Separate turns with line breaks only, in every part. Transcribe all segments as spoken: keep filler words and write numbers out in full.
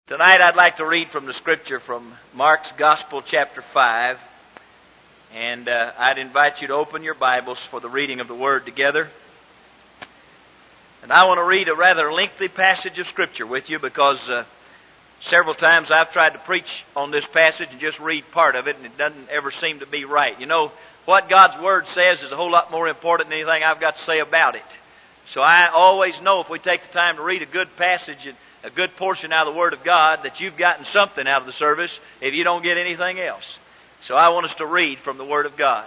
Tonight I'd like to read from the scripture from Mark's Gospel chapter five. And uh, I'd invite you to open your Bibles for the reading of the Word together. And I want to read a rather lengthy passage of scripture with you because uh, several times I've tried to preach on this passage and just read part of it, and it doesn't ever seem to be right. You know, what God's Word says is a whole lot more important than anything I've got to say about it. So I always know if we take the time to read a good passage and a good portion out of the Word of God, that you've gotten something out of the service if you don't get anything else. So I want us to read from the Word of God.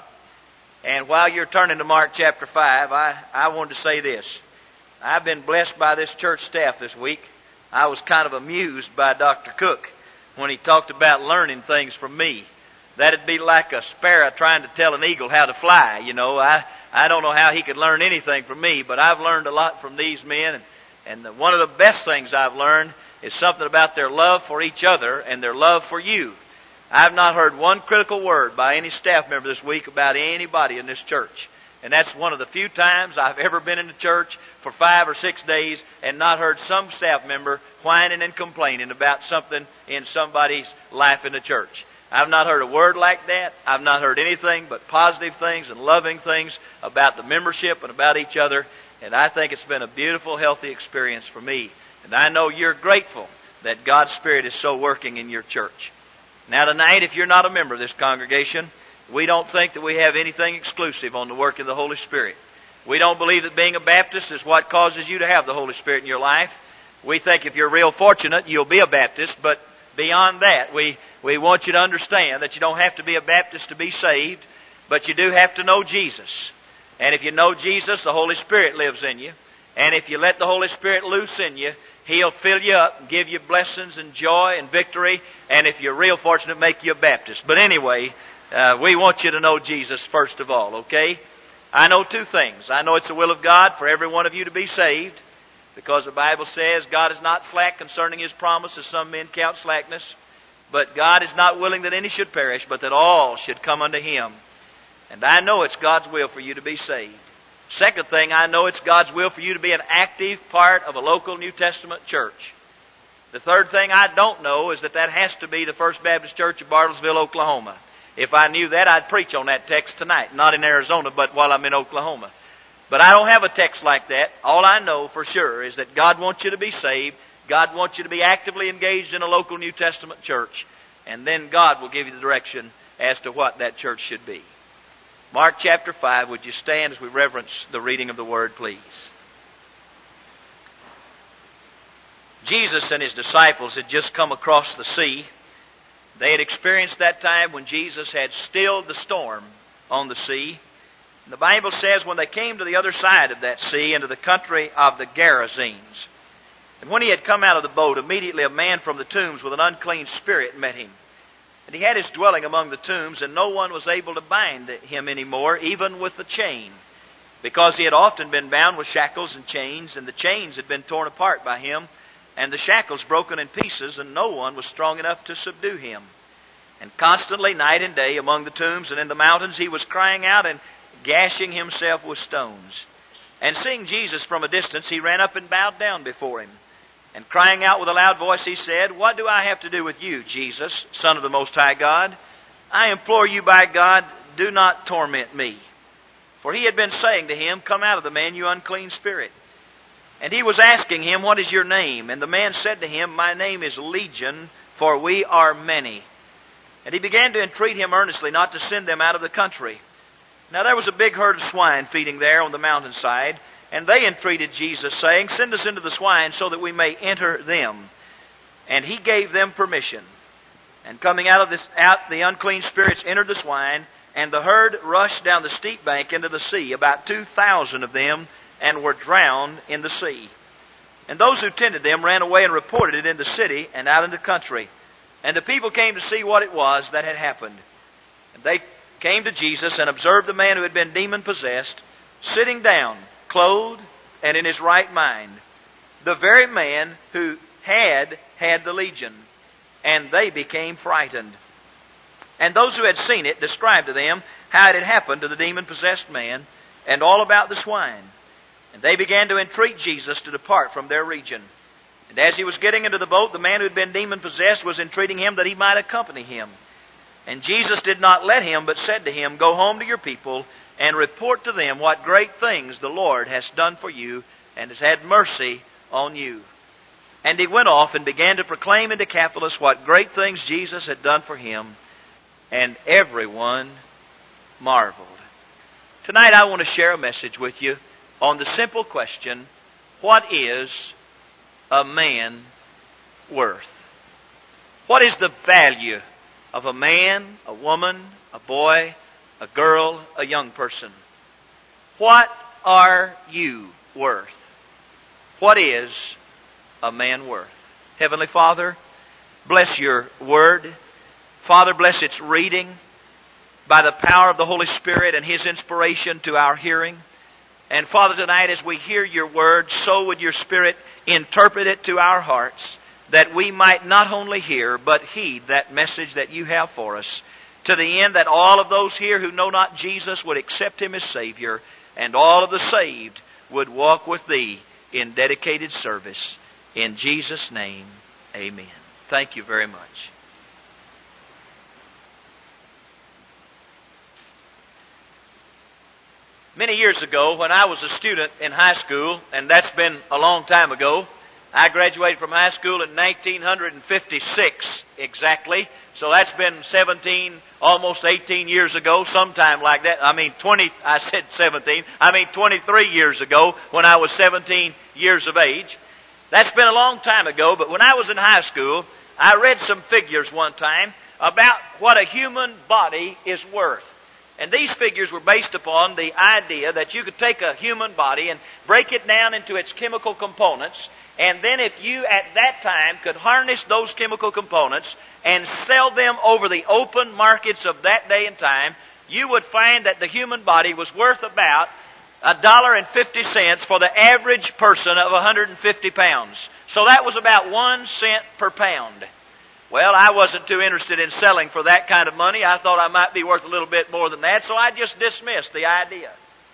And while you're turning to Mark chapter five, I, I wanted to say this. I've been blessed by this church staff this week. I was kind of amused by Doctor Cook when he talked about learning things from me. That'd be like a sparrow trying to tell an eagle how to fly. You know, I, I don't know how he could learn anything from me, but I've learned a lot from these men. And And the, one of the best things I've learned is something about their love for each other and their love for you. I've not heard one critical word by any staff member this week about anybody in this church. And that's one of the few times I've ever been in the church for five or six days and not heard some staff member whining and complaining about something in somebody's life in the church. I've not heard a word like that. I've not heard anything but positive things and loving things about the membership and about each other. And I think it's been a beautiful, healthy experience for me. And I know you're grateful that God's Spirit is so working in your church. Now tonight, if you're not a member of this congregation, we don't think that we have anything exclusive on the work of the Holy Spirit. We don't believe that being a Baptist is what causes you to have the Holy Spirit in your life. We think if you're real fortunate, you'll be a Baptist. But beyond that, we, we want you to understand that you don't have to be a Baptist to be saved, but you do have to know Jesus. And if you know Jesus, the Holy Spirit lives in you. And if you let the Holy Spirit loose in you, He'll fill you up and give you blessings and joy and victory. And if you're real fortunate, make you a Baptist. But anyway, uh, we want you to know Jesus first of all, okay? I know two things. I know it's the will of God for every one of you to be saved, because the Bible says God is not slack concerning His promise, as some men count slackness. But God is not willing that any should perish, but that all should come unto Him. And I know it's God's will for you to be saved. Second thing, I know it's God's will for you to be an active part of a local New Testament church. The third thing I don't know is that that has to be the First Baptist Church of Bartlesville, Oklahoma. If I knew that, I'd preach on that text tonight. Not in Arizona, but while I'm in Oklahoma. But I don't have a text like that. All I know for sure is that God wants you to be saved. God wants you to be actively engaged in a local New Testament church. And then God will give you the direction as to what that church should be. Mark chapter five, would you stand as we reverence the reading of the Word, please? Jesus and His disciples had just come across the sea. They had experienced that time when Jesus had stilled the storm on the sea. And the Bible says when they came to the other side of that sea, into the country of the Gerasenes, and when He had come out of the boat, immediately a man from the tombs with an unclean spirit met Him. And he had his dwelling among the tombs, and no one was able to bind him any more, even with a chain, because he had often been bound with shackles and chains, and the chains had been torn apart by him, and the shackles broken in pieces, and no one was strong enough to subdue him. And constantly, night and day, among the tombs and in the mountains, he was crying out and gashing himself with stones. And seeing Jesus from a distance, he ran up and bowed down before Him. And crying out with a loud voice, he said, "What do I have to do with you, Jesus, Son of the Most High God? I implore you by God, do not torment me." For he had been saying to him, "Come out of the man, you unclean spirit." And he was asking him, "What is your name?" And the man said to him, "My name is Legion, for we are many." And he began to entreat him earnestly not to send them out of the country. Now there was a big herd of swine feeding there on the mountainside. And they entreated Jesus, saying, "Send us into the swine so that we may enter them." And He gave them permission. And coming out of this, out the unclean spirits entered the swine, and the herd rushed down the steep bank into the sea, about two thousand of them, and were drowned in the sea. And those who tended them ran away and reported it in the city and out in the country. And the people came to see what it was that had happened. And they came to Jesus and observed the man who had been demon-possessed, sitting down, clothed and in his right mind, the very man who had had the legion. And they became frightened. And those who had seen it described to them how it had happened to the demon-possessed man, and all about the swine. And they began to entreat Jesus to depart from their region. And as he was getting into the boat, the man who had been demon-possessed was entreating him that he might accompany him. And Jesus did not let him, but said to him, Go home to your people, and report to them what great things the Lord has done for you, and has had mercy on you. And he went off and began to proclaim in Decapolis what great things Jesus had done for him, and everyone marveled. Tonight I want to share a message with you on the simple question, what is a man worth? What is the value of a man, a woman, a boy, a girl, a young person? What are you worth? What is a man worth? Heavenly Father, bless your word. Father, bless its reading by the power of the Holy Spirit and His inspiration to our hearing. And Father, tonight as we hear your word, so would your Spirit interpret it to our hearts, that we might not only hear, but heed that message that you have for us, to the end that all of those here who know not Jesus would accept Him as Savior, and all of the saved would walk with Thee in dedicated service. In Jesus' name, amen. Thank you very much. Many years ago, when I was a student in high school, and that's been a long time ago, I graduated from high school in nineteen fifty-six exactly. So that's been seventeen, almost eighteen years ago, sometime like that. I mean, twenty, I said seventeen, I mean twenty-three years ago when I was seventeen years of age. That's been a long time ago, but when I was in high school, I read some figures one time about what a human body is worth. And these figures were based upon the idea that you could take a human body and break it down into its chemical components, and then if you at that time could harness those chemical components and sell them over the open markets of that day and time, you would find that the human body was worth about a dollar and fifty cents for the average person of one hundred fifty pounds. So that was about one cent per pound. Well, I wasn't too interested in selling for that kind of money. I thought I might be worth a little bit more than that, so I just dismissed the idea.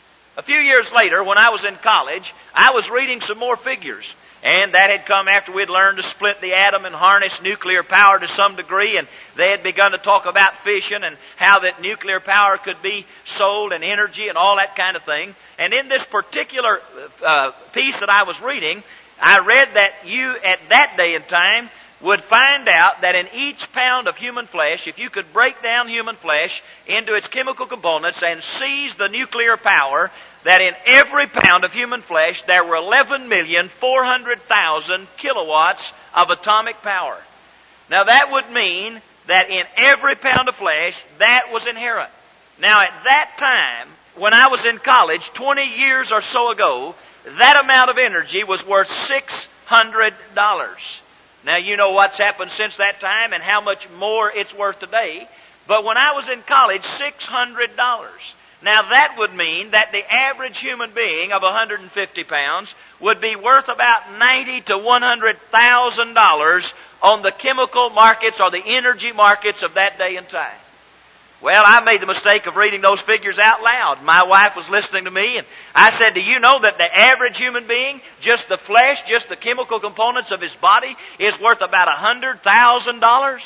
A few years later, when I was in college, I was reading some more figures. And that had come after we'd learned to split the atom and harness nuclear power to some degree. And they had begun to talk about fission and how that nuclear power could be sold and energy and all that kind of thing. And in this particular uh, piece that I was reading, I read that you at that day and time would find out that in each pound of human flesh, if you could break down human flesh into its chemical components and seize the nuclear power, that in every pound of human flesh there were eleven million four hundred thousand kilowatts of atomic power. Now that would mean that in every pound of flesh that was inherent. Now at that time, when I was in college, twenty years or so ago, that amount of energy was worth six hundred dollars. Now you know what's happened since that time and how much more it's worth today. But when I was in college, six hundred dollars. Now that would mean that the average human being of one hundred fifty pounds would be worth about ninety to one hundred thousand dollars on the chemical markets or the energy markets of that day and time. Well, I made the mistake of reading those figures out loud. My wife was listening to me, and I said, do you know that the average human being, just the flesh, just the chemical components of his body, is worth about one hundred thousand dollars?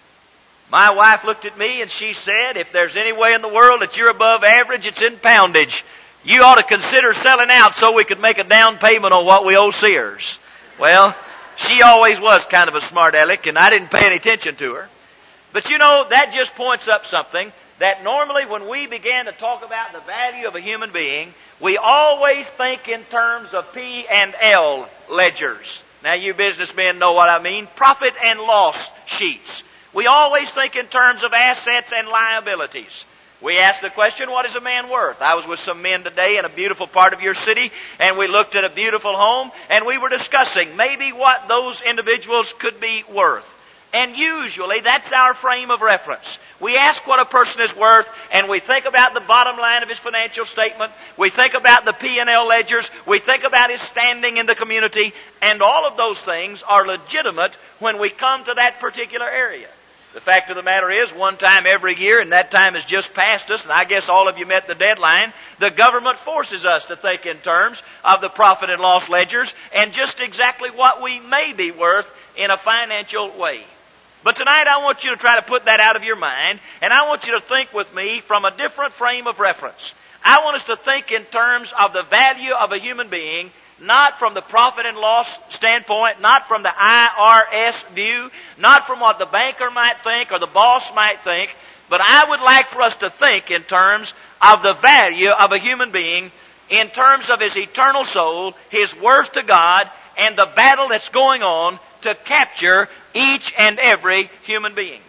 My wife looked at me and she said, if there's any way in the world that you're above average, it's in poundage. You ought to consider selling out so we could make a down payment on what we owe Sears. Well, she always was kind of a smart aleck, and I didn't pay any attention to her. But you know, that just points up something, that normally when we begin to talk about the value of a human being, we always think in terms of P and L ledgers. Now you businessmen know what I mean. Profit and loss sheets. We always think in terms of assets and liabilities. We ask the question, what is a man worth? I was with some men today in a beautiful part of your city, and we looked at a beautiful home, and we were discussing maybe what those individuals could be worth. And usually that's our frame of reference. We ask what a person is worth, and we think about the bottom line of his financial statement. We think about the P and L ledgers. We think about his standing in the community. And all of those things are legitimate when we come to that particular area. The fact of the matter is, one time every year, and that time has just passed us, and I guess all of you met the deadline, the government forces us to think in terms of the profit and loss ledgers and just exactly what we may be worth in a financial way. But tonight I want you to try to put that out of your mind, and I want you to think with me from a different frame of reference. I want us to think in terms of the value of a human being, not from the profit and loss standpoint, not from the I R S view, not from what the banker might think or the boss might think, but I would like for us to think in terms of the value of a human being, in terms of his eternal soul, his worth to God, and the battle that's going on to capture each and every human being.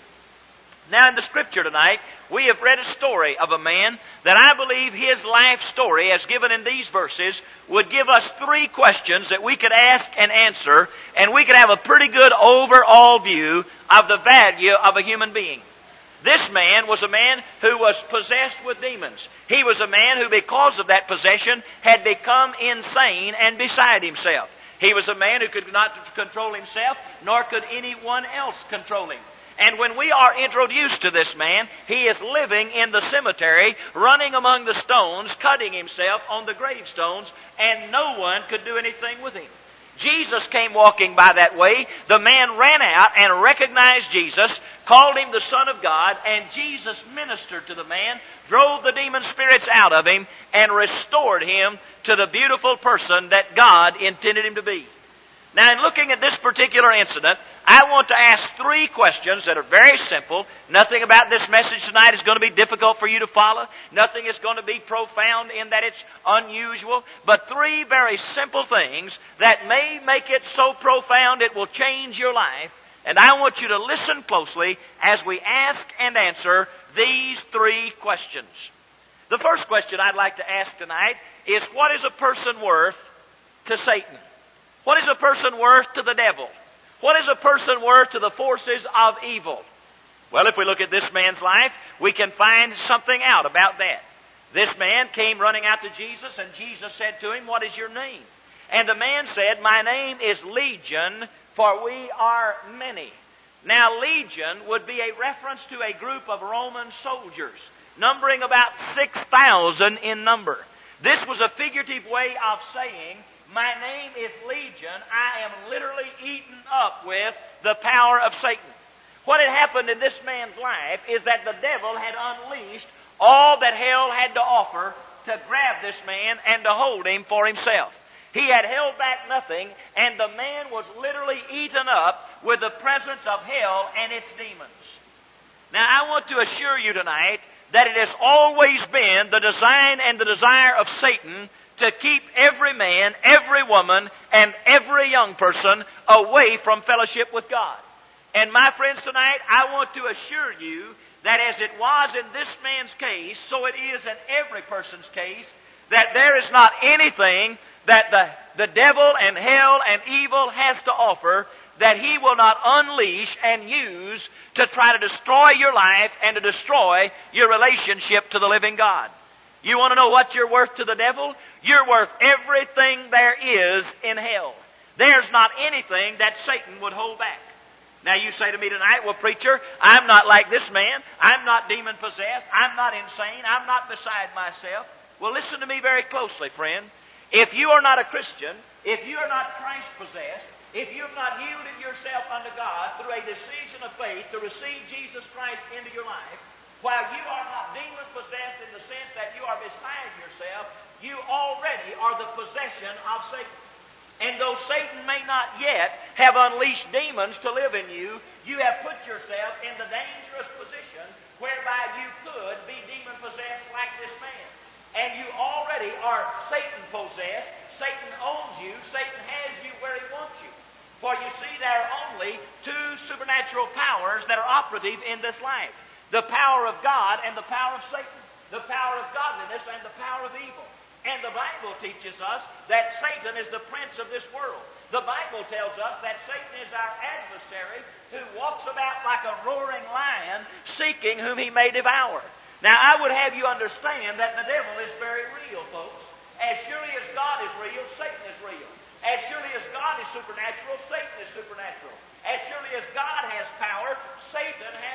Now in the Scripture tonight, we have read a story of a man that I believe his life story, as given in these verses, would give us three questions that we could ask and answer, and we could have a pretty good overall view of the value of a human being. This man was a man who was possessed with demons. He was a man who, because of that possession, had become insane and beside himself. He was a man who could not control himself, nor could anyone else control him. And when we are introduced to this man, he is living in the cemetery, running among the stones, cutting himself on the gravestones, and no one could do anything with him. Jesus came walking by that way. The man ran out and recognized Jesus, called him the Son of God, and Jesus ministered to the man, drove the demon spirits out of him, and restored him to the beautiful person that God intended him to be. Now, in looking at this particular incident, I want to ask three questions that are very simple. Nothing about this message tonight is going to be difficult for you to follow. Nothing is going to be profound in that it's unusual. But three very simple things that may make it so profound it will change your life. And I want you to listen closely as we ask and answer these three questions. The first question I'd like to ask tonight is, what is a person worth to Satan? What is a person worth to the devil? What is a person worth to the forces of evil? Well, if we look at this man's life, we can find something out about that. This man came running out to Jesus, and Jesus said to him, "What is your name?" And the man said, "My name is Legion, for we are many." Now, Legion would be a reference to a group of Roman soldiers, numbering about six thousand in number. This was a figurative way of saying, my name is Legion. I am literally eaten up with the power of Satan. What had happened in this man's life is that the devil had unleashed all that hell had to offer to grab this man and to hold him for himself. He had held back nothing, and the man was literally eaten up with the presence of hell and its demons. Now, I want to assure you tonight that it has always been the design and the desire of Satan to keep every man, every woman, and every young person away from fellowship with God. And my friends, tonight, I want to assure you that as it was in this man's case, so it is in every person's case, that there is not anything that the, the devil and hell and evil has to offer that he will not unleash and use to try to destroy your life and to destroy your relationship to the living God. You want to know what you're worth to the devil? You're worth everything there is in hell. There's not anything that Satan would hold back. Now you say to me tonight, well, preacher, I'm not like this man. I'm not demon-possessed. I'm not insane. I'm not beside myself. Well, listen to me very closely, friend. If you are not a Christian, if you are not Christ-possessed, if you have not yielded yourself unto God through a decision of faith to receive Jesus Christ into your life, while you are not demon-possessed in the sense that you are beside yourself, you already are the possession of Satan. And though Satan may not yet have unleashed demons to live in you, you have put yourself in the dangerous position whereby you could be demon-possessed like this man. And you already are Satan-possessed. Satan owns you. Satan has you where he wants you. For you see, there are only two supernatural powers that are operative in this life. The power of God and the power of Satan. The power of godliness and the power of evil. And the Bible teaches us that Satan is the prince of this world. The Bible tells us that Satan is our adversary who walks about like a roaring lion seeking whom he may devour. Now, I would have you understand that the devil is very real, folks. As surely as God is real, Satan is real. As surely as God is supernatural, Satan is supernatural. As surely as God has power, Satan has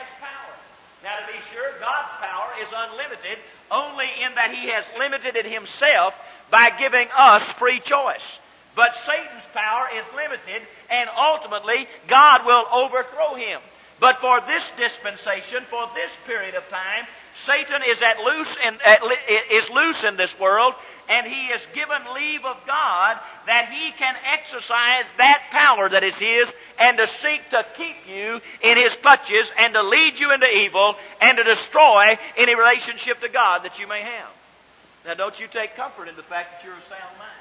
has power. Now, to be sure, God's power is unlimited, only in that He has limited it Himself by giving us free choice. But Satan's power is limited, and ultimately, God will overthrow him. But for this dispensation, for this period of time, Satan is at loose in, at, is loose in this world, and he is given leave of God that he can exercise that power that is his and to seek to keep you in his clutches and to lead you into evil and to destroy any relationship to God that you may have. Now, don't you take comfort in the fact that you're of sound mind.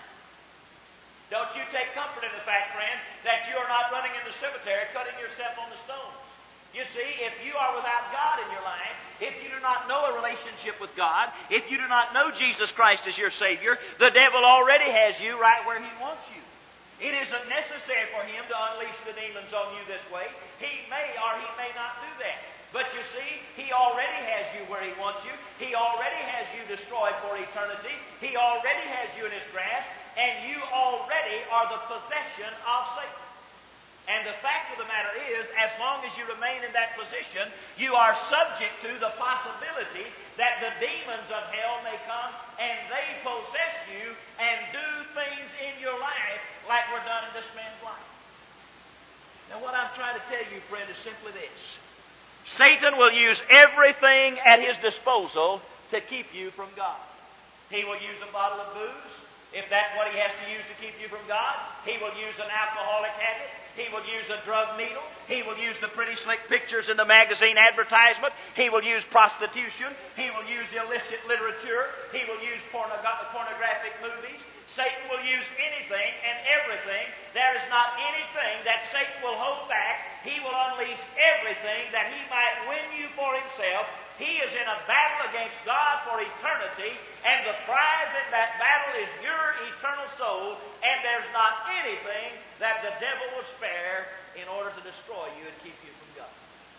Don't you take comfort in the fact, friend, that you are not running in the cemetery cutting yourself on the stones. You see, if you are without God in your life, if you do not know a relationship with God, if you do not know Jesus Christ as your Savior, the devil already has you right where he wants you. It isn't necessary for him to unleash the demons on you this way. He may or he may not do that. But you see, he already has you where he wants you. He already has you destroyed for eternity. He already has you in his grasp. And you already are the possession of Satan. And the fact of the matter is, as long as you remain in that position, you are subject to the possibility that the demons of hell may come and they possess you and do things in your life like were done in this man's life. Now, what I'm trying to tell you, friend, is simply this. Satan will use everything at his disposal to keep you from God. He will use a bottle of booze, if that's what he has to use to keep you from God. He will use an alcoholic habit. He will use a drug needle. He will use the pretty slick pictures in the magazine advertisement. He will use prostitution. He will use illicit literature. He will use pornog- pornographic movies. Satan will use anything and everything. There is not anything that Satan will hold back. He will unleash everything that he might win you for himself. He is in a battle against God for eternity, and the prize in that battle is your eternal soul, and there's not anything that the devil will spare in order to destroy you and keep you from God.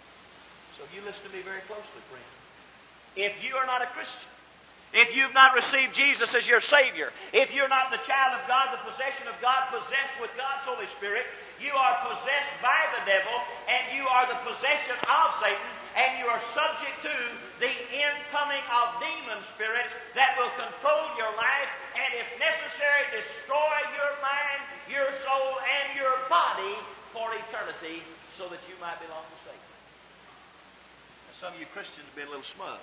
So you listen to me very closely, friend. If you are not a Christian, if you've not received Jesus as your Savior, if you're not the child of God, the possession of God, possessed with God's Holy Spirit, you are possessed by the devil, and you are the possession of Satan, and you are subject to the incoming of demon spirits that will control your life, and if necessary, destroy your mind, your soul, and your body for eternity, so that you might belong to Satan. Now, some of you Christians have been a little smug.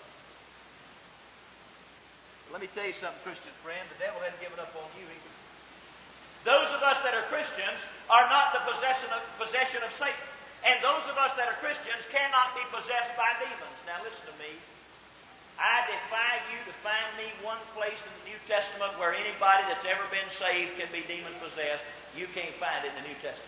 Let me tell you something, Christian friend. The devil hasn't given up on you either. Those of us that are Christians are not the possession of, possession of Satan. And those of us that are Christians cannot be possessed by demons. Now listen to me. I defy you to find me one place in the New Testament where anybody that's ever been saved can be demon-possessed. You can't find it in the New Testament.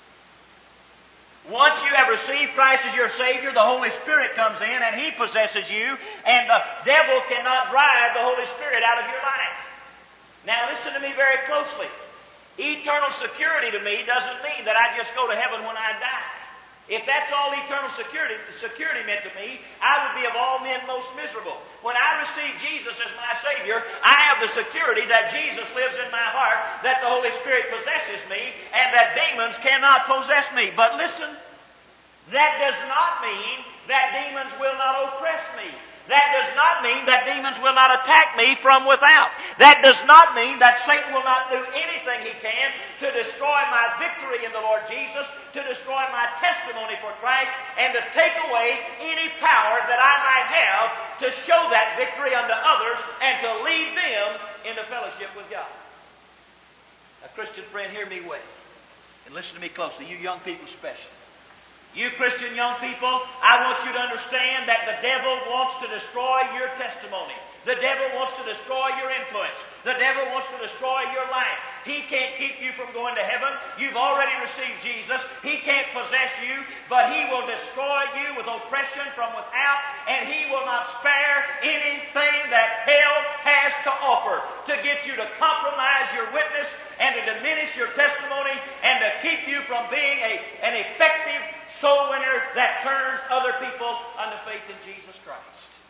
Once you have received Christ as your Savior, the Holy Spirit comes in and He possesses you, and the devil cannot drive the Holy Spirit out of your life. Now listen to me very closely. Eternal security to me doesn't mean that I just go to heaven when I die. If that's all eternal security, security meant to me, I would be of all men most miserable. When I receive Jesus as my Savior, I have the security that Jesus lives in my heart, that the Holy Spirit possesses me, and that demons cannot possess me. But listen, that does not mean that demons will not oppress me. That does not mean that demons will not attack me from without. That does not mean that Satan will not do anything he can to destroy my victory in the Lord Jesus, to destroy my testimony for Christ, and to take away any power that I might have to show that victory unto others and to lead them into fellowship with God. Now, Christian friend, hear me well, and listen to me closely, you young people especially. You Christian young people, I want you to understand that the devil wants to destroy your testimony. The devil wants to destroy your influence. The devil wants to destroy your life. He can't keep you from going to heaven. You've already received Jesus. He can't possess you, but he will destroy you with oppression from without, and he will not spare anything that hell has to offer to get you to compromise your witness and to diminish your testimony and to keep you from being a, an effective soul winner that turns other people unto faith in Jesus Christ.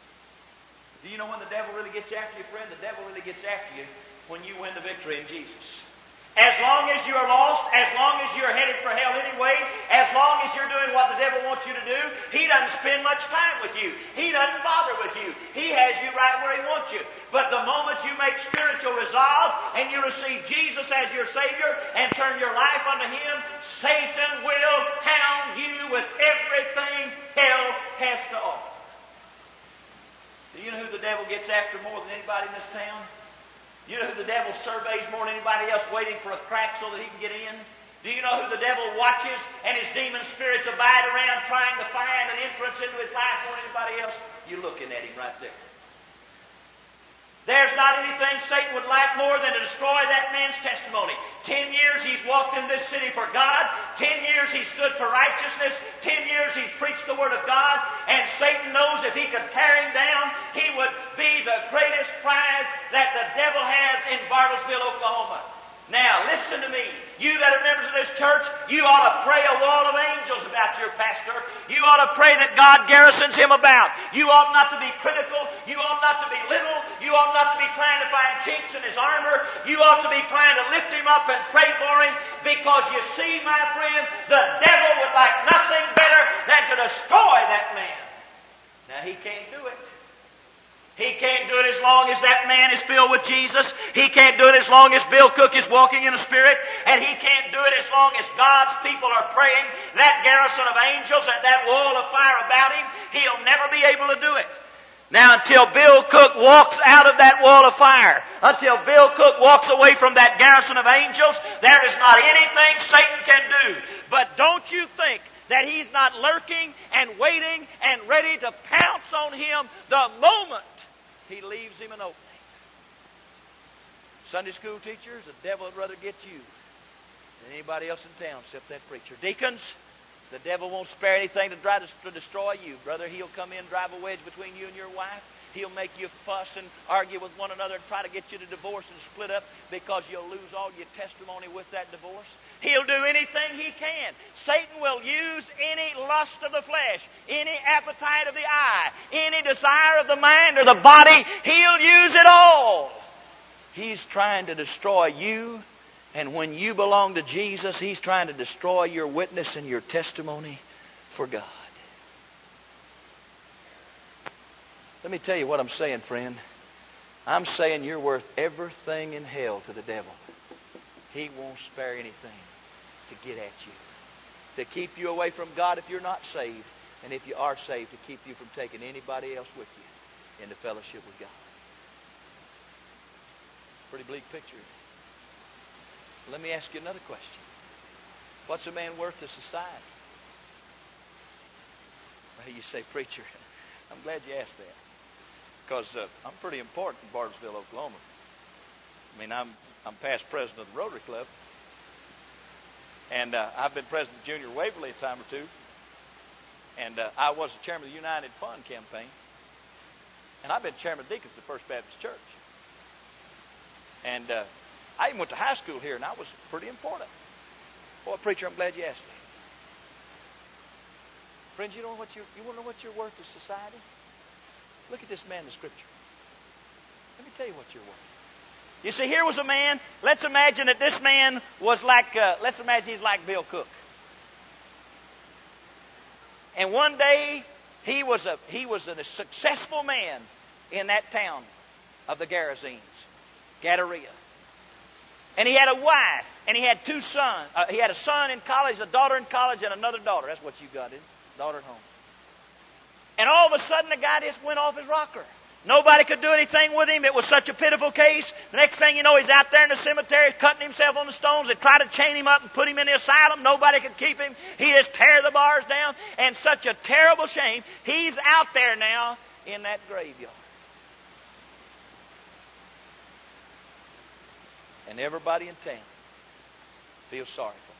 Do you know when the devil really gets after you, friend? The devil really gets after you when you win the victory in Jesus. As long as you are lost, as long as you're headed for hell anyway, as long as you're doing what the devil wants you to do, he doesn't spend much time with you. He doesn't bother with you. He has you right where he wants you. But the moment you make spiritual resolve and you receive Jesus as your Savior and turn your life unto Him, Satan will hound you with everything hell has to offer. Do you know who the devil gets after more than anybody in this town? You know who the devil surveys more than anybody else, waiting for a crack so that he can get in? Do you know who the devil watches and his demon spirits abide around trying to find an entrance into his life more than anybody else? You're looking at him right there. There's not anything Satan would like more than to destroy that man's testimony. Ten years he's walked in this city for God. Ten years he's stood for righteousness. Ten years he's preached the Word of God. And Satan knows if he could tear him down, he would be the greatest prize that the devil has in Bartlesville, Oklahoma. Now, listen to me. You that are members of this church, you ought to pray a wall of angels about your pastor. You ought to pray that God garrisons him about. You ought not to be critical. You ought not to be little. You ought not to be trying to find chinks in his armor. You ought to be trying to lift him up and pray for him, because you see, my friend, the devil would like nothing better than to destroy that man. Now, he can't do it. He can't do it as long as that man is filled with Jesus. He can't do it as long as Bill Cook is walking in the Spirit. And he can't do it as long as God's people are praying that garrison of angels and that wall of fire about him. He'll never be able to do it. Now, until Bill Cook walks out of that wall of fire, until Bill Cook walks away from that garrison of angels, there is not anything Satan can do. But don't you think that he's not lurking and waiting and ready to pounce on him the moment he leaves him an opening. Sunday school teachers, the devil would rather get you than anybody else in town except that preacher. Deacons, the devil won't spare anything to try to destroy you. Brother, he'll come in, drive a wedge between you and your wife. He'll make you fuss and argue with one another and try to get you to divorce and split up, because you'll lose all your testimony with that divorce. He'll do anything he can. Satan will use any lust of the flesh, any appetite of the eye, any desire of the mind or the body. He'll use it all. He's trying to destroy you. And when you belong to Jesus, he's trying to destroy your witness and your testimony for God. Let me tell you what I'm saying, friend. I'm saying you're worth everything in hell to the devil. He won't spare anything to get at you, to keep you away from God if you're not saved, and if you are saved, to keep you from taking anybody else with you into fellowship with God. Pretty bleak picture. Let me ask you another question. What's a man worth to society? Well, you say, preacher, I'm glad you asked that. Because uh, I'm pretty important in Bartlesville, Oklahoma. I mean, I'm I'm past president of the Rotary Club. And uh, I've been president of Junior Waverly a time or two. And uh, I was the chairman of the United Fund campaign. And I've been chairman of Deacons of the First Baptist Church. And uh, I even went to high school here, and I was pretty important. Boy, preacher, I'm glad you asked that. Friends, you know what you you want to know what you're worth to society? Look at this man in the Scripture. Let me tell you what you're worth. You see, here was a man. Let's imagine that this man was like, uh, let's imagine he's like Bill Cook. And one day, he was a he was a successful man in that town of the Gerasenes, Gadara. And he had a wife, and he had two sons. Uh, he had a son in college, a daughter in college, and another daughter. That's what you got, in daughter at home. And all of a sudden, the guy just went off his rocker. Nobody could do anything with him. It was such a pitiful case. The next thing you know, he's out there in the cemetery cutting himself on the stones. They tried to chain him up and put him in the asylum. Nobody could keep him. He just tear the bars down. And such a terrible shame. He's out there now in that graveyard. And everybody in town feels sorry for him.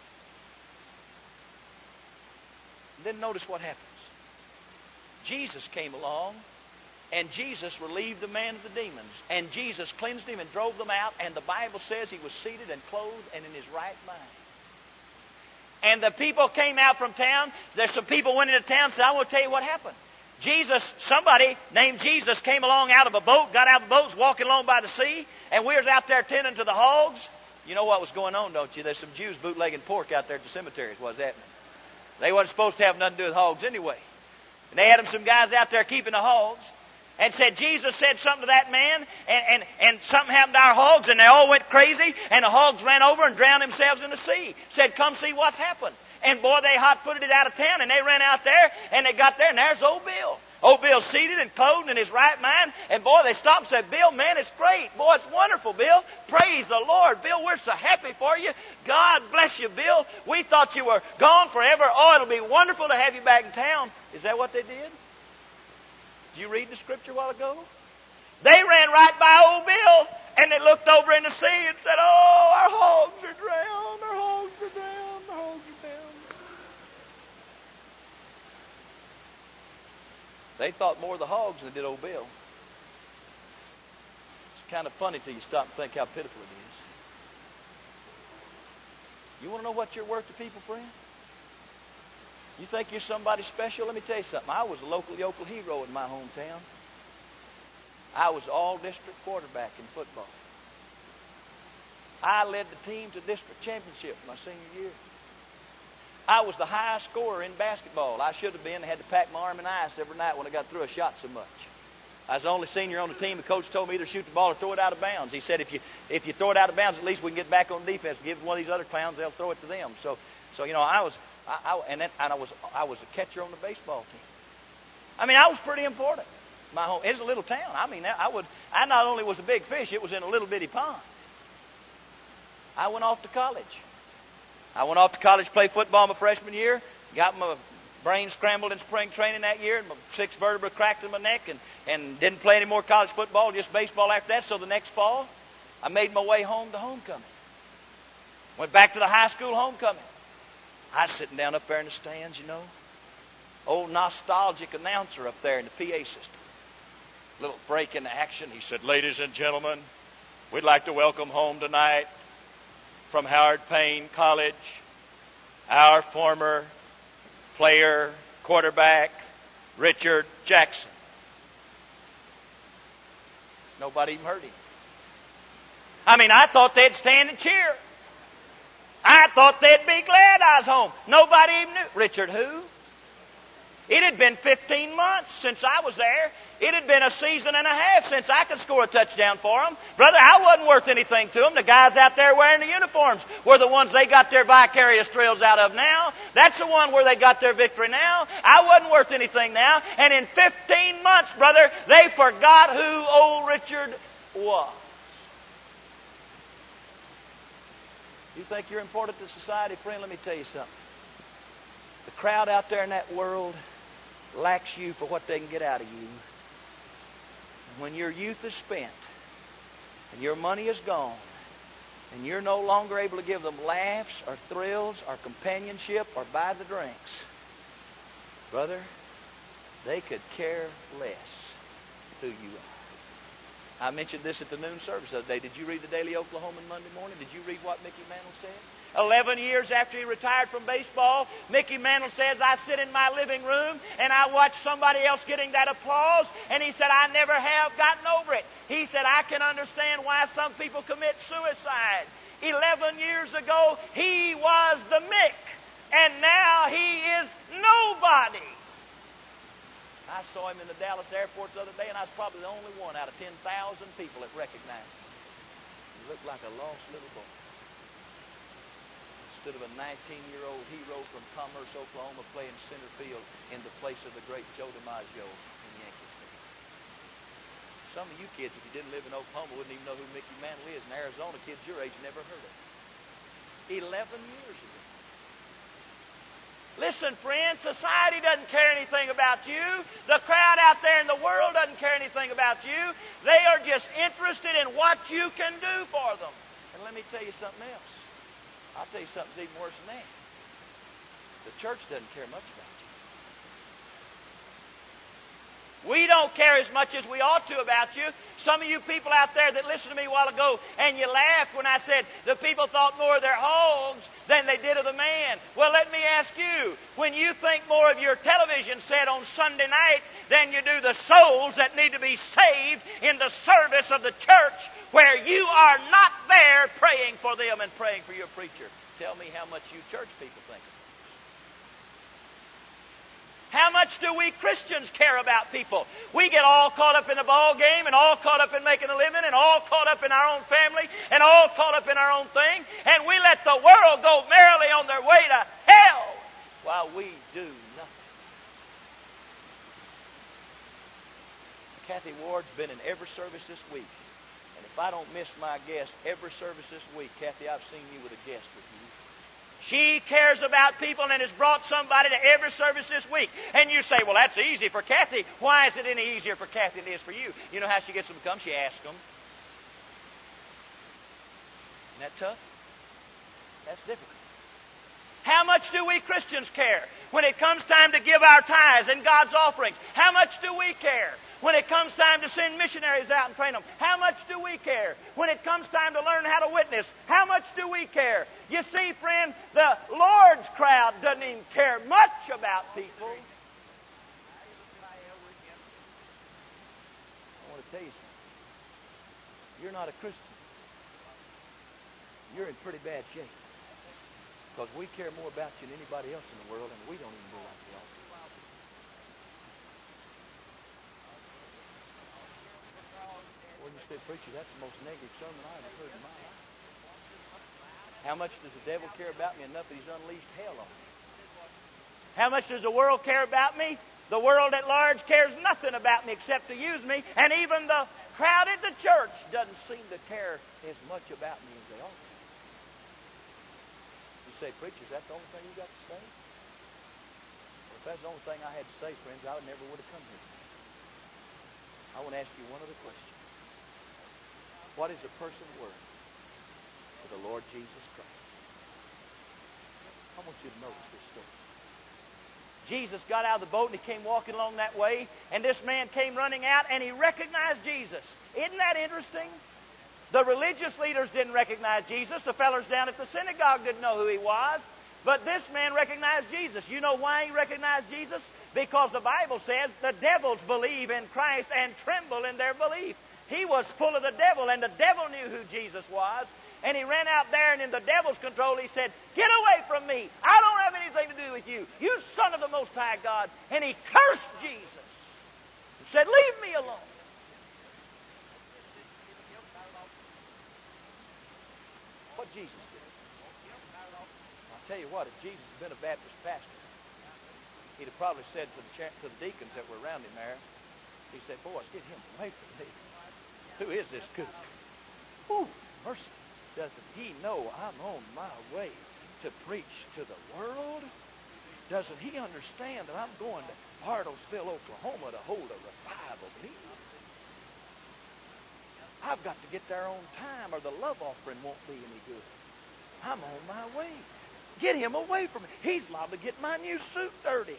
And then notice what happens. Jesus came along, and Jesus relieved the man of the demons. And Jesus cleansed him and drove them out. And the Bible says he was seated and clothed and in his right mind. And the people came out from town. There's some people went into town and said, I want to tell you what happened. Jesus, somebody named Jesus came along out of a boat, got out of the boat, was walking along by the sea. And we was out there tending to the hogs. You know what was going on, don't you? There's some Jews bootlegging pork out there at the cemeteries. What's happening? They wasn't supposed to have nothing to do with hogs anyway. And they had them some guys out there keeping the hogs, and said Jesus said something to that man, and, and, and something happened to our hogs, and they all went crazy, and the hogs ran over and drowned themselves in the sea. Said, come see what's happened. And boy, they hot-footed it out of town, and they ran out there, and they got there, and there's old Bill. Old Bill's seated and clothed in his right mind, and boy, they stopped and said, Bill, man, it's great. Boy, it's wonderful, Bill. Praise the Lord. Bill, we're so happy for you. God bless you, Bill. We thought you were gone forever. Oh, it'll be wonderful to have you back in town. Is that what they did? Did you read the scripture a while ago? They ran right by old Bill, and they looked over in the sea and said, oh, our hogs are drowned, our hogs are drowned, our hogs are drowned. They thought more of the hogs than they did old Bill. It's kind of funny till you stop and think how pitiful it is. You want to know what you're worth to people, friend? You think you're somebody special? Let me tell you something. I was a local yokel hero in my hometown. I was all-district quarterback in football. I led the team to district championship my senior year. I was the highest scorer in basketball. I should have been. I had to pack my arm in ice every night when I got through. I shot so much. I was the only senior on the team. The coach told me either shoot the ball or throw it out of bounds. He said, if you if you throw it out of bounds, at least we can get back on defense. Give it to one of these other clowns, they'll throw it to them. So, so you know, I was, I, I and, then, and I was, I was a catcher on the baseball team. I mean, I was pretty important. My home, it's a little town. I mean, I would, I not only was a big fish, it was in a little bitty pond. I went off to college. I went off to college to play football my freshman year. Got my brain scrambled in spring training that year, and my sixth vertebra cracked in my neck, and, and didn't play any more college football, just baseball after that. So the next fall, I made my way home to homecoming. Went back to the high school homecoming. I was sitting down up there in the stands, you know. Old nostalgic announcer up there in the P A system. Little break in the action. He said, ladies and gentlemen, we'd like to welcome home tonight from Howard Payne College, our former player, quarterback, Richard Jackson. Nobody even heard him. I mean, I thought they'd stand and cheer. I thought they'd be glad I was home. Nobody even knew. Richard who? It had been fifteen months since I was there. It had been a season and a half since I could score a touchdown for them. Brother, I wasn't worth anything to them. The guys out there wearing the uniforms were the ones they got their vicarious thrills out of now. That's the one where they got their victory now. I wasn't worth anything now. And in fifteen months, brother, they forgot who old Richard was. You think you're important to society, friend? Let me tell you something. The crowd out there in that world lacks you for what they can get out of you. When your youth is spent and your money is gone and you're no longer able to give them laughs or thrills or companionship or buy the drinks, brother, they could care less who you are. I mentioned this at the noon service the other day. Did you read the Daily Oklahoman Monday morning? Did you read what Mickey Mantle said? Eleven years after he retired from baseball, Mickey Mantle says, I sit in my living room and I watch somebody else getting that applause, and he said, I never have gotten over it. He said, I can understand why some people commit suicide. Eleven years ago, he was the Mick, and now he is nobody. I saw him in the Dallas airport the other day, and I was probably the only one out of ten thousand people that recognized him. He looked like a lost little boy. Instead of a nineteen-year-old hero from Commerce, Oklahoma, playing center field in the place of the great Joe DiMaggio in Yankee Stadium. Some of you kids, if you didn't live in Oklahoma, wouldn't even know who Mickey Mantle is. In Arizona, kids your age never heard of him. Eleven years ago. Listen, friends, society doesn't care anything about you. The crowd out there in the world doesn't care anything about you. They are just interested in what you can do for them. And let me tell you something else. I'll tell you something even worse than that. The church doesn't care much about you. We don't care as much as we ought to about you. Some of you people out there that listened to me a while ago and you laughed when I said the people thought more of their hogs than they did of the man. Well, let me ask you, when you think more of your television set on Sunday night than you do the souls that need to be saved in the service of the church where you are not there praying for them and praying for your preacher, tell me how much you church people think. How much do we Christians care about people? We get all caught up in the ball game and all caught up in making a living and all caught up in our own family and all caught up in our own thing, and we let the world go merrily on their way to hell while we do nothing. Kathy Ward's been in every service this week, and if I don't miss my guest every service this week, Kathy, I've seen you with a guest with you. She cares about people and has brought somebody to every service this week. And you say, well, that's easy for Kathy. Why is it any easier for Kathy than it is for you? You know how she gets them to come? She asks them. Isn't that tough? That's difficult. How much do we Christians care when it comes time to give our tithes and God's offerings? How much do we care when it comes time to send missionaries out and train them? How much do we care when it comes time to learn how to witness? How much do we care? You see, friend, the Lord's crowd doesn't even care much about people. I want to tell you something. You're not a Christian. You're in pretty bad shape. Because we care more about you than anybody else in the world, and we don't even do like we ought to. Well, you say, preacher, that's the most negative sermon I ever heard in my life. How much does the devil care about me? Enough that he's unleashed hell on me. How much does the world care about me? The world at large cares nothing about me except to use me, and even the crowd at the church doesn't seem to care as much about me as they ought to. You say, preacher, is that the only thing you got to say? Well, if that's the only thing I had to say, friends, I never would have come here tonight. I want to ask you one other question. What is a person worth to the Lord Jesus Christ? I want you to notice this story. Jesus got out of the boat and he came walking along that way, and this man came running out and he recognized Jesus. Isn't that interesting? The religious leaders didn't recognize Jesus. The fellers down at the synagogue didn't know who he was. But this man recognized Jesus. You know why he recognized Jesus? Because the Bible says the devils believe in Christ and tremble in their belief. He was full of the devil, and the devil knew who Jesus was. And he ran out there, and in the devil's control, he said, "Get away from me. I don't have anything to do with you, you son of the Most High God." And he cursed Jesus and said, "Leave me alone." What Jesus did. I'll tell you what, if Jesus had been a Baptist pastor, he'd have probably said to the, cha- to the deacons that were around him there, he said, "Boys, get him away from me. Who is this kook? Ooh, mercy. Doesn't he know I'm on my way to preach to the world? Doesn't he understand that I'm going to Bartlesville, Oklahoma to hold a revival meeting? I've got to get there on time or the love offering won't be any good. I'm on my way. Get him away from me. He's liable to get my new suit dirty."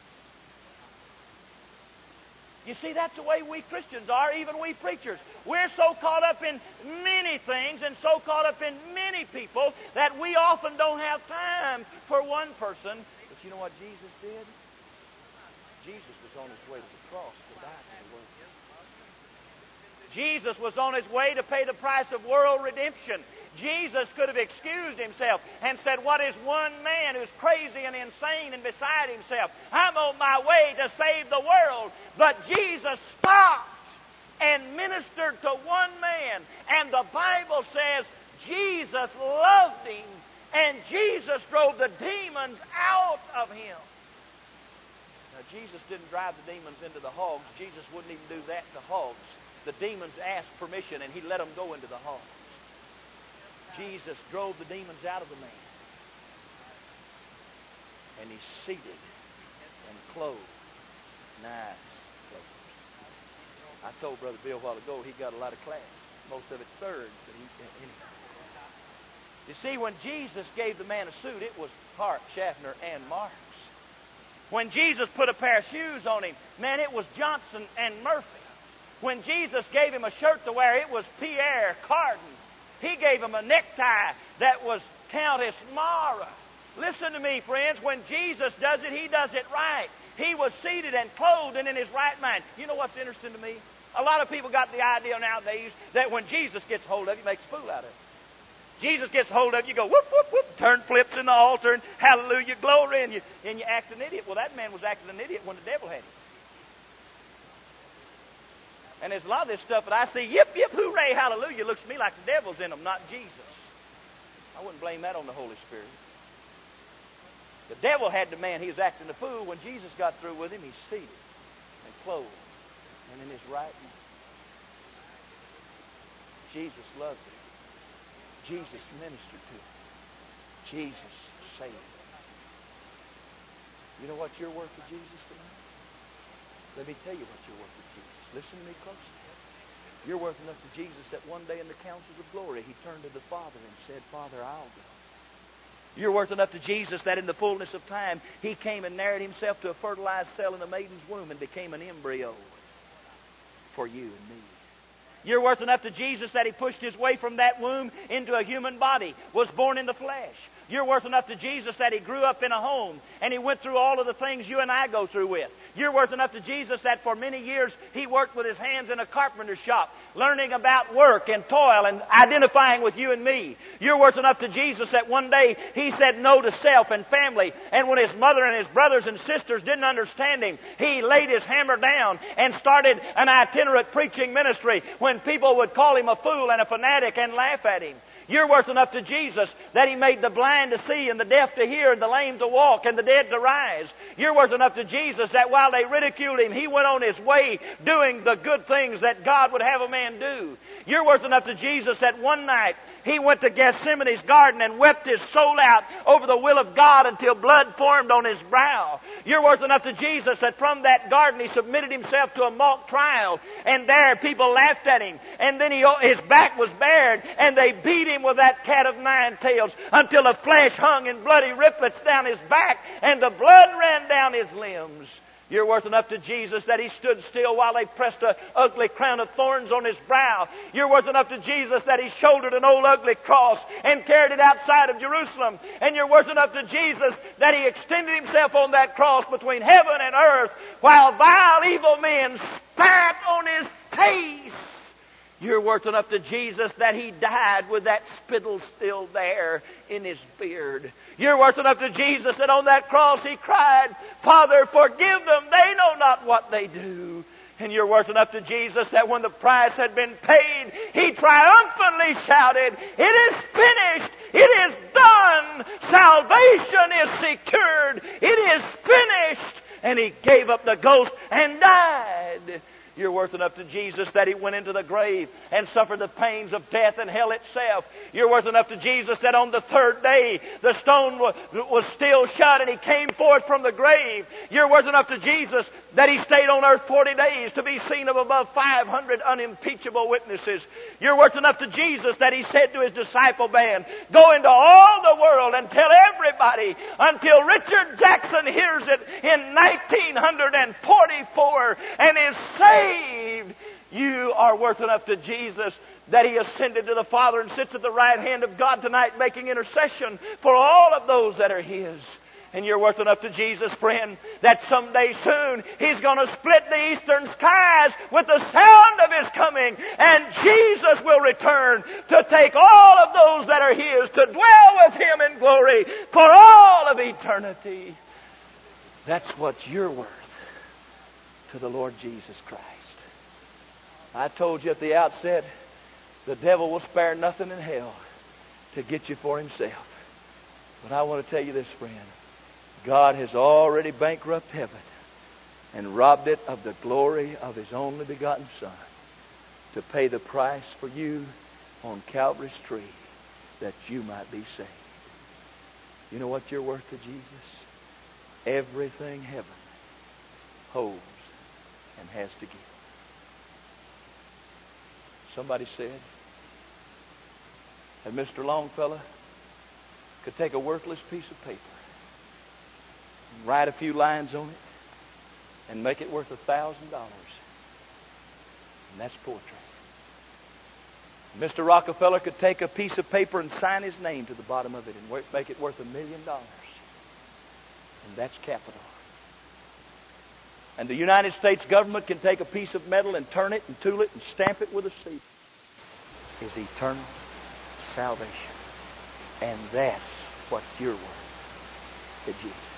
You see, that's the way we Christians are, even we preachers. We're so caught up in many things and so caught up in many people that we often don't have time for one person. But you know what Jesus did? Jesus was on his way to the cross to die for the world. Jesus was on his way to pay the price of world redemption. Jesus could have excused himself and said, "What is one man who's crazy and insane and beside himself? I'm on my way to save the world." But Jesus stopped and ministered to one man. And the Bible says Jesus loved him and Jesus drove the demons out of him. Now, Jesus didn't drive the demons into the hogs. Jesus wouldn't even do that to hogs. The demons asked permission and he let them go into the hogs. Jesus drove the demons out of the man. And he seated and clothed nice clothes. I told Brother Bill a while ago he got a lot of class. Most of it third. But he, anyway. You see, when Jesus gave the man a suit, it was Hart, Schaffner, and Marks.
When Jesus put a pair of shoes on him, man, it was Johnson and Murphy. When Jesus gave him a shirt to wear, it was Pierre Cardin. He gave him a necktie that was Countess Mara. Listen to me, friends. When Jesus does it, He does it right. He was seated and clothed and in His right mind. You know what's interesting to me? A lot of people got the idea nowadays that when Jesus gets hold of you, He makes a fool out of it. Jesus gets hold of you, you go whoop, whoop, whoop, turn flips in the altar, and hallelujah, glory, and you, and you act an idiot. Well, that man was acting an idiot when the devil had him. And there's a lot of this stuff that I see, yip, yip, hooray, hallelujah, looks to me like the devil's in them, not Jesus. I wouldn't blame that on the Holy Spirit. The devil had the man, he was acting a fool. When Jesus got through with him, he's seated and clothed and in His right mind. Jesus loved him. Jesus ministered to him. Jesus saved him. You know what you're worth to Jesus tonight? Let me tell you what you're worth to Jesus. Listen to me closely. You're worth enough to Jesus that one day in the councils of glory, He turned to the Father and said, Father, I'll go. You're worth enough to Jesus that in the fullness of time, He came and narrowed Himself to a fertilized cell in the maiden's womb and became an embryo for you and me. You're worth enough to Jesus that He pushed His way from that womb into a human body, was born in the flesh. You're worth enough to Jesus that He grew up in a home and He went through all of the things you and I go through with. You're worth enough to Jesus that for many years He worked with His hands in a carpenter's shop, learning about work and toil and identifying with you and me. You're worth enough to Jesus that one day He said no to self and family, and when His mother and His brothers and sisters didn't understand Him, He laid His hammer down and started an itinerant preaching ministry when people would call Him a fool and a fanatic and laugh at Him. You're worth enough to Jesus that He made the blind to see and the deaf to hear and the lame to walk and the dead to rise. You're worth enough to Jesus that while they ridiculed Him, He went on His way doing the good things that God would have a man do. You're worth enough to Jesus that one night He went to Gethsemane's garden and wept His soul out over the will of God until blood formed on His brow. You're worth enough to Jesus that from that garden He submitted Himself to a mock trial, and there people laughed at Him, and then he, His back was bared and they beat Him with that cat of nine tails until the flesh hung in bloody ripplets down His back and the blood ran down His limbs. You're worth enough to Jesus that He stood still while they pressed an ugly crown of thorns on His brow. You're worth enough to Jesus that He shouldered an old ugly cross and carried it outside of Jerusalem. And you're worth enough to Jesus that He extended Himself on that cross between heaven and earth while vile evil men spat on His face. You're worth enough to Jesus that He died with that spittle still there in His beard. You're worth enough to Jesus that on that cross He cried, Father, forgive them, they know not what they do. And you're worth enough to Jesus that when the price had been paid, He triumphantly shouted, it is finished, it is done, salvation is secured, it is finished. And He gave up the ghost and died. You're worth enough to Jesus that He went into the grave and suffered the pains of death and hell itself. You're worth enough to Jesus that on the third day the stone was still shut and He came forth from the grave. You're worth enough to Jesus that He stayed on earth forty days to be seen of above five hundred unimpeachable witnesses. You're worth enough to Jesus that He said to His disciple band, go into all the world and tell everybody until Richard Jackson hears it in nineteen forty-four and is saved. You are worth enough to Jesus that He ascended to the Father and sits at the right hand of God tonight making intercession for all of those that are His. And you're worth enough to Jesus, friend, that someday soon He's going to split the eastern skies with the sound of His coming, and Jesus will return to take all of those that are His to dwell with Him in glory for all of eternity. That's what you're worth to the Lord Jesus Christ. I told you at the outset, the devil will spare nothing in hell to get you for himself. But I want to tell you this, friend. God has already bankrupted heaven and robbed it of the glory of His only begotten Son to pay the price for you on Calvary's tree that you might be saved. You know what you're worth to Jesus? Everything heaven holds and has to give. Somebody said that Mister Longfellow could take a worthless piece of paper write a few lines on it, and make it worth a thousand dollars. And that's poetry. Mister Rockefeller could take a piece of paper and sign his name to the bottom of it and make it worth a million dollars. And that's capital. And the United States government can take a piece of metal and turn it and tool it and stamp it with a seal. Is eternal salvation. And that's what you're worth to Jesus.